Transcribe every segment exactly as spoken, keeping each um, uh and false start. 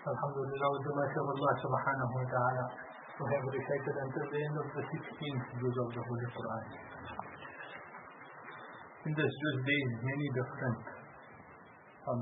Alhamdulillah, with the mercy of Allah subhanahu wa ta'ala, we have recited until the end of the sixteenth juz of the Holy Quran. In this juz there is many different um,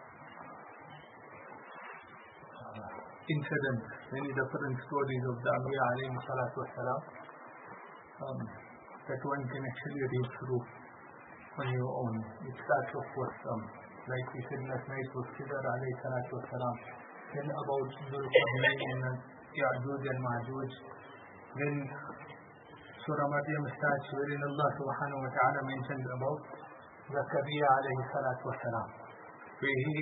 uh, incidents, many different stories of the Anbiya alayhi salatu wasalam um, that one can actually read through on your own. It starts off with, um, like we said last night, with Khidr alayhi salatu wasalam, then about Dhul Qarnayn and Ya'juj and Ma'juj. Then Surah Maryam starts wherein Allah subhanahu wa ta'ala mentions about Zakaria alayhi salatu wasalam, where he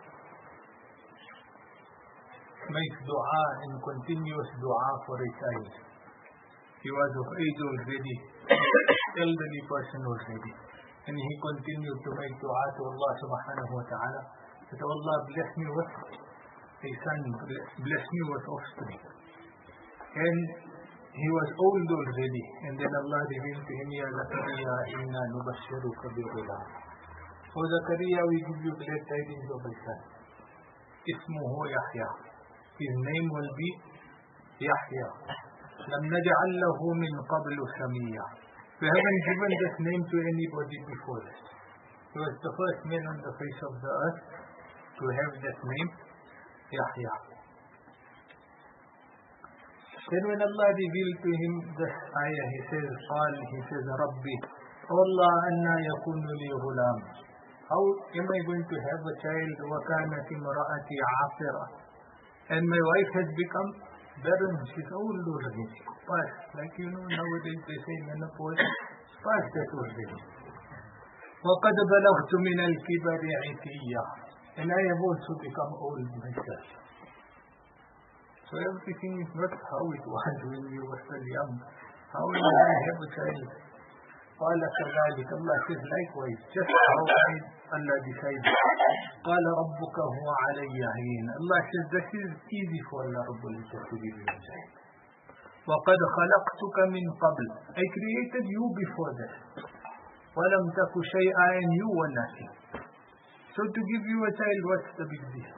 makes dua and continuous dua for a child. He was of age already, elderly person already, and he continued to make dua to Allah subhanahu wa ta'ala that Allah bless me with a son, bless me with offspring. And he was old already, and then Allah revealed to him, Ya Zakaria, inna nubashiruka bi ghulam. O Zakaria, we give you glad tidings of a son. Ismuhu Yahya. His name will be Yahya. Lam naj'al lahu min qablu samiyya. We haven't given this name to anybody before this. He was the first man on the face of the earth to have that name, Yahya. Then when Allah revealed to him this ayah, he says, قال, he says, Rabbi, O Allah, anna yakunu li ghulam. How am I going to have a child? وَكَانَتِ امْرَأَتِي عَاقِرَةً. And my wife has become barren. She's old already. Past. Like you know, nowadays they say menopause. Past that already. وَقَدْ بَلَغْتُ مِنَ الْكِبَرِ عِتِيًّا. And I have also become old myself. So everything is not how it was when you were still young. How will I have a child? قال كذلك. Allah says likewise, just how I, Allah decides. قال ربك هو علي هين. Allah says this is easy for Allah Rabbul Izzah to give you a child. وقد خلقتك من قبل. I created you before this. ولم تك شيئا, and you were nothing. So to give you a child, what's the big deal?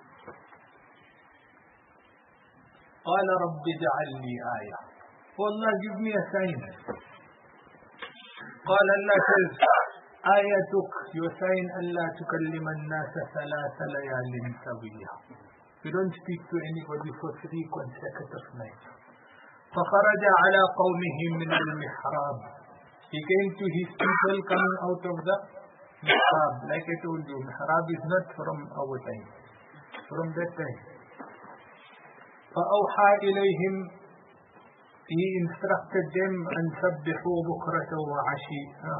قال رب اجعل لي آية. Oh Allah, give me a sign. قال Allah says, آيتك, your sign, ألا تكلم الناس ثلاث ليال سوية. You don't speak to anybody for three consecutive nights. فخرج على قومه من المحراب. He came to his people coming out of the mihrab. Like I told you, mihrab is not from our time, from that time. فأوحى إليهم, he instructed them أن سبحوا بكرة وعشيا.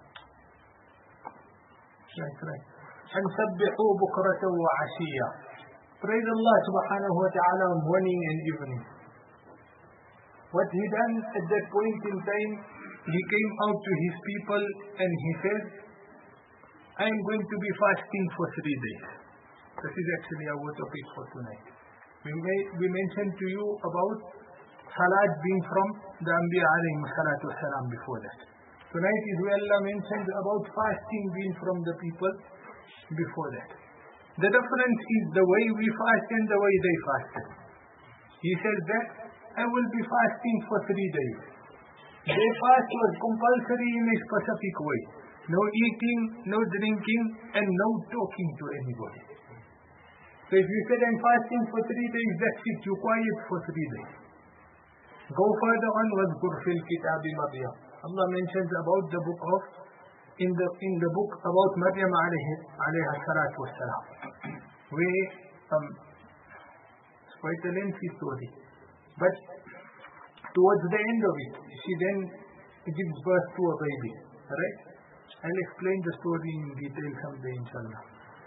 Right, right. أن سبحوا بكرة وعشيا. Praise Allah subhanahu wa ta'ala morning and evening. What he done at that point in time, he came out to his people and he said, I am going to be fasting for three days. This is actually our topic for tonight. We, may, we mentioned to you about Salat being from the Anbiya alayhi salatu wasalam before that. Tonight is where Allah mentioned about fasting being from the people before that. The difference is the way we fast and the way they fasted. He says that I will be fasting for three days. Their fast was compulsory in a specific way. No eating, no drinking, and no talking to anybody. So if you said I'm fasting for three days, that's it, you quiet for three days. Go further on with Qurfil Kitabi Maryam. Allah mentions about the book of, in the in the book about Maryam alayhi, alayhi salatu wassalam. Where, um, it's quite a lengthy story. But towards the end of it, she then gives birth to a baby. Right? I'll explain the story in detail someday, inshallah.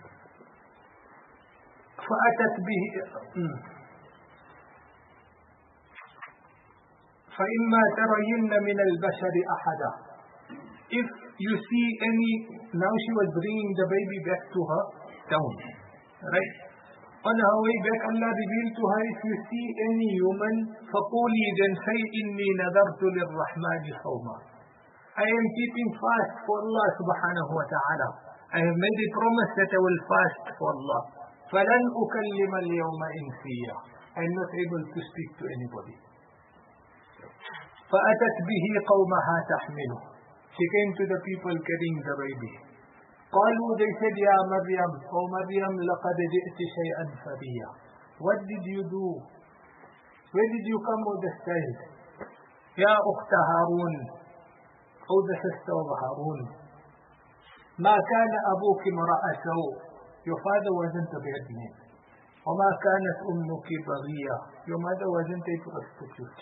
فأتت به فإما ترين من البشر أحدا. If you see any, now she was bringing the baby back to her town, right? On her way back, Allah revealed to her, if you see any human, فقولي, then say, إني نذرت للرحمن صوما. I am keeping fast for Allah subhanahu wa ta'ala. I have made a promise that I will fast for Allah. فَلَنْ أُكَلِّمَ الْيَوْمَ إِنْسِيًّا. I'm not able to speak to anybody. فَأَتَتْ بِهِ قَوْمَهَا تَحْمِلُهُ. She came to the people carrying the baby. قالوا, they said, يا مريم, O Maryam, لقد جئت شيئا فريا. What did you do? Where did you come with this child? يا أخت هارون, O the sister of Harun. ما كان أبوك امرأ سوء. Your father wasn't a bad man. وما كانت أمك بغية. Your mother wasn't a prostitute.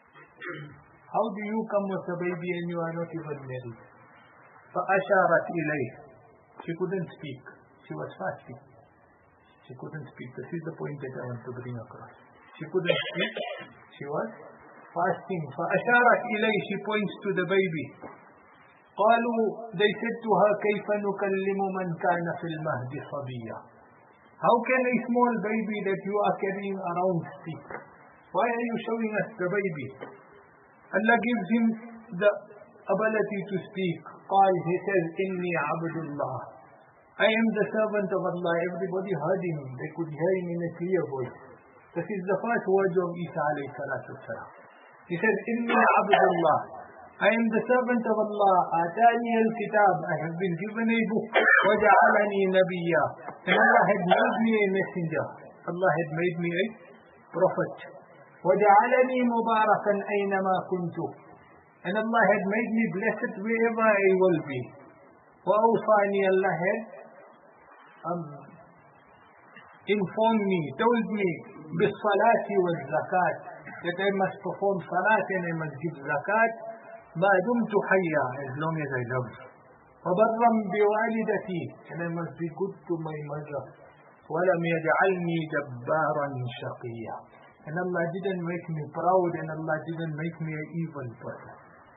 How do you come with a baby and you are not even married? فأشارت إليه. She couldn't speak. She was fasting. She couldn't speak. This is the point that I want to bring across. She couldn't speak. She was fasting. فأشارت إليه. She points to the baby. قالوا, they said to her, كيف نكلم من كان في المهد صبيا. How can a small baby that you are carrying around speak? Why are you showing us the baby? Allah gives him the ability to speak. قال, he says, إني عبد الله. I am the servant of Allah. Everybody heard him. They could hear him in a clear voice. This is the first words of Isa alayhi salatu wasalam. He says, إني عبد الله. I am the servant of Allah. آتاني الكتاب. I have been given a book. وجعلني نبيا. And Allah had made me a messenger. Allah had made me a prophet. وجعلني مباركا أينما كنت. And Allah had made me blessed wherever I will be. وأوصاني, Allah had um, informed me, told me, بالصلاة والزكاة, that I must perform salat and I must give zakat, ما دمت حيا, as long as I live. وبرا بوالدتي, and I must be good to my mother. ولم يجعلني جبارا شقيا. And Allah didn't make me proud, and Allah didn't make me an evil person.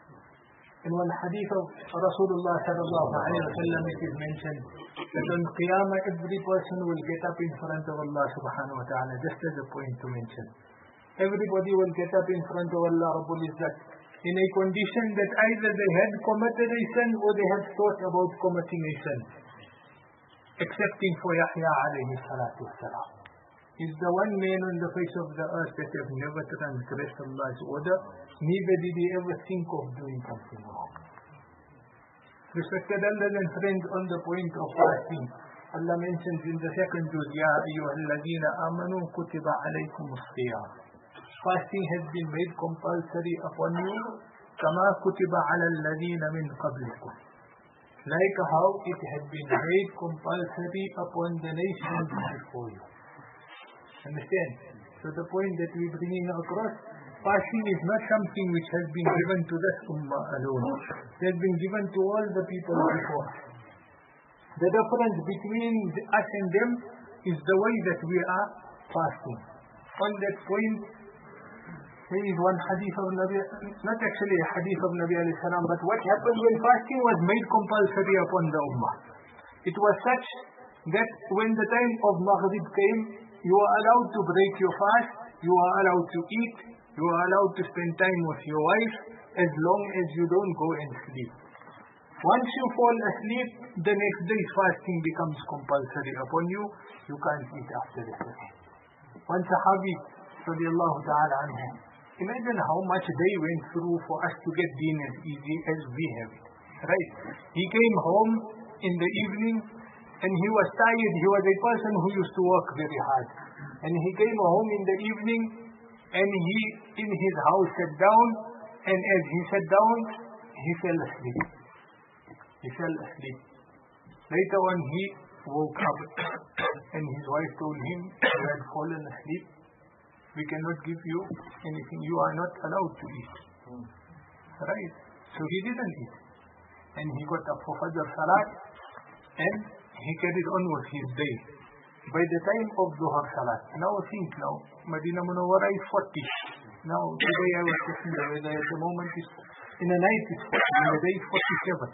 In one hadith of Rasulullah sallallahu alayhi wa sallam, it is mentioned that on Qiyamah every person will get up in front of Allah subhanahu wa ta'ala, just as a point to mention. Everybody will get up in front of Allah Rabbul Izzat in a condition that either they had committed a sin or they had thought about committing a sin. Excepting for Yahya alayhi salatu wasalam. He's the one man on the face of the earth that have never transgressed Allah's order, neither did he ever think of doing something wrong. Respected elders and friends, on the point of fasting, Allah mentions in the second juz, Ya ayyuhalladhina amanu kutiba alaykumus siyam. Fasting has been made compulsory upon you, kama kutiba ala alladhina min qablikum. Like how it had been made compulsory upon the nations before you. Understand? So the point that we're bringing across, fasting is not something which has been given to this ummah alone. It has been given to all the people before. The difference between us and them is the way that we are fasting. On that point, there is one hadith of Nabi, not actually a hadith of Nabi alayhi salam, but what happened when fasting was made compulsory upon the ummah. It was such that when the time of Maghrib came, you are allowed to break your fast, you are allowed to eat, you are allowed to spend time with your wife, as long as you don't go and sleep. Once you fall asleep, the next day's fasting becomes compulsory upon you. You can't eat after the second. One Sahabi, radiallahu ta'ala anhu, imagine how much they went through for us to get deen as easy as we have it. Right? He came home in the evening, and he was tired. He was a person who used to work very hard. And he came home in the evening, and he, in his house, sat down, and as he sat down, he fell asleep. He fell asleep. Later on, he woke up, and his wife told him, you had fallen asleep. We cannot give you anything. You are not allowed to eat. Hmm. Right? So he didn't eat. And he got up for Fajr Salat, and he carried on with his day. By the time of Dhuhr Salat, now think now, Medina Munawwara is forty. Now today I was checking the weather, at the moment is, in the night it's forty, in the day it's forty-seven.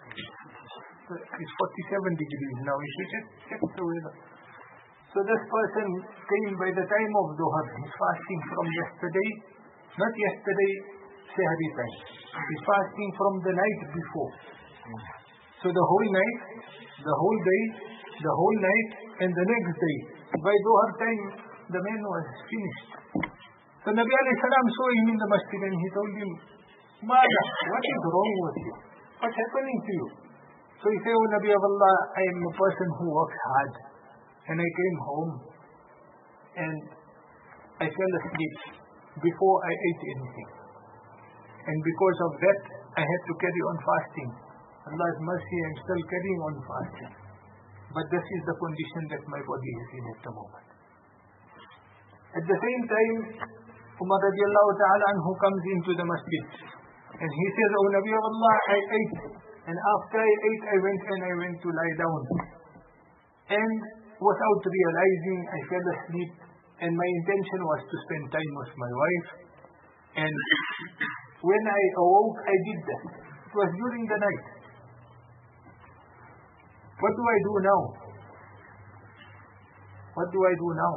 It's forty-seven degrees now, you should check, check the weather. So this person came by the time of Dhuhr, he's fasting from yesterday, not yesterday, Sehri time. He's fasting from the night before. So the whole night, the whole day, the whole night, and the next day. By Dhuhr time, the man was finished. So Nabi alayhi salam saw him in the masjid and he told him, Mada, what is wrong with you? What's happening to you? So he said, Oh Nabi of Allah, I am a person who works hard. And I came home and I fell asleep before I ate anything. And because of that, I had to carry on fasting. Allah's mercy, I am still carrying on fasting. But this is the condition that my body is in at the moment. At the same time, Umar radiallahu ta'ala anhu comes into the masjid. And he says, Oh Nabi of Allah, I ate. And after I ate, I went and I went to lie down. And without realizing, I fell asleep. And my intention was to spend time with my wife. And when I awoke, I did that. It was during the night. What do I do now? What do I do now?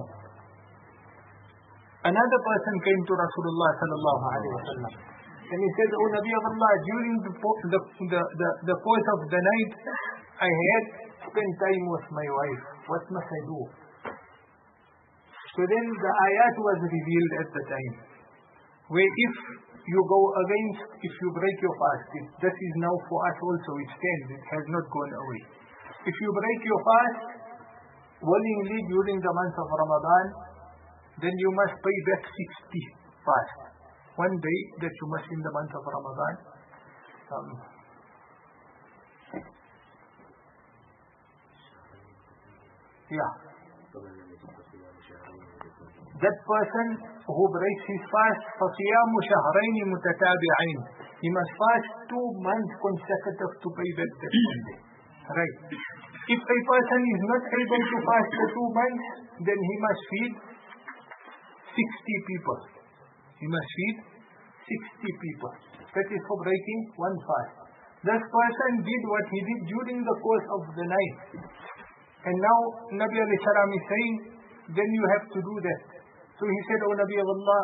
Another person came to Rasulullah sallallahu alaihi wasallam, and he said, "Oh Nabi of Allah, during the the the the, the course of the night, I had spent time with my wife. What must I do?" So then the ayat was revealed at the time, where if you go against, if you break your fast, it, this is now for us also, it stands, it has not gone away. If you break your fast willingly during the month of Ramadan, then you must pay back sixty fast. One day that you must in the month of Ramadan. Um, yeah. That person who breaks his fast, فَصِيَامُ شَهْرَيْنِ مُتَتَابِعَيْنِ, he must fast two months consecutive to pay back that one day. Right. If a person is not able to fast for two months, then he must feed sixty people. He must feed sixty people. That is for breaking one fast. This person did what he did during the course of the night. And now Nabi alayhi salam is saying, then you have to do that. So he said, "Oh Nabi of Allah,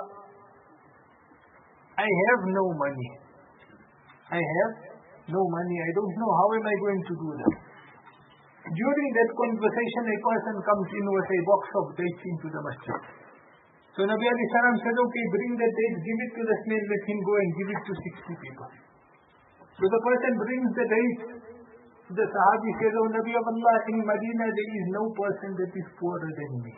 I have no money. I have no money. I don't know how am I going to do that." During that conversation, a person comes in with a box of dates into the masjid. So Nabi alayhi salam said, "Okay, bring the dates, give it to the slave, let him go and give it to sixty people." So the person brings the dates. The Sahabi says, "Oh Nabi of Allah, in Medina there is no person that is poorer than me."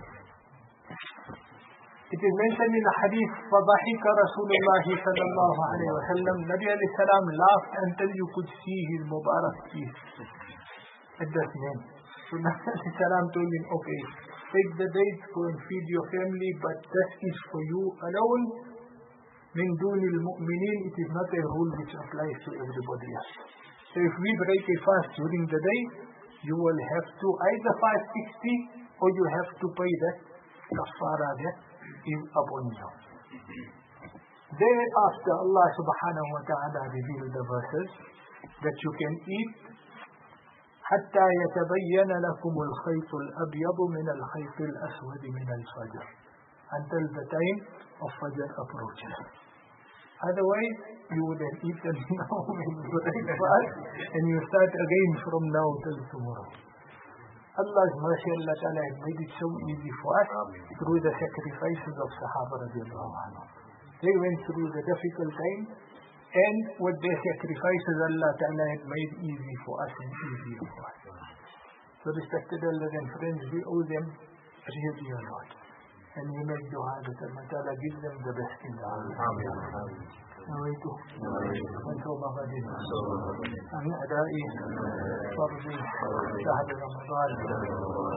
It is mentioned in the hadith, فَضَحِكَ رَسُولُ اللَّهِ صَلَّى اللَّهُ عَلَيْهِ وَسَلَّمْ. Nabi alayhi salam laughed until you could see his Mubarak teeth at that name. So Nabi alayhi salam told him, "Okay, take the dates, go and feed your family, but that is for you alone. Min dunil mu'minin, it is not a rule which applies to everybody else." So if we break a fast during the day, you will have to either fast sixty or you have to pay that kafara that is upon you. Thereafter Allah subhanahu wa ta'ala revealed the verses that you can eat حتى يتبين لكم الخيط الأبيض من الخيط الأسود من الفجر, until the time of Fajr approaches. Otherwise, you would have eaten now when you break fast and you start again from now till tomorrow. Allah's mercy, Allah Ta'ala has made it so easy for us through the sacrifices of Sahaba radiallahu anhu. They went through the difficult time, and with their sacrifices Allah Ta'ala had made easy for us and easier for us. So respected elders and friends, we owe them really a lot. And we make dua that Allah Ta'ala gives them the best in life. نويت وانتم غدين عن أداء فرض شهر رمضان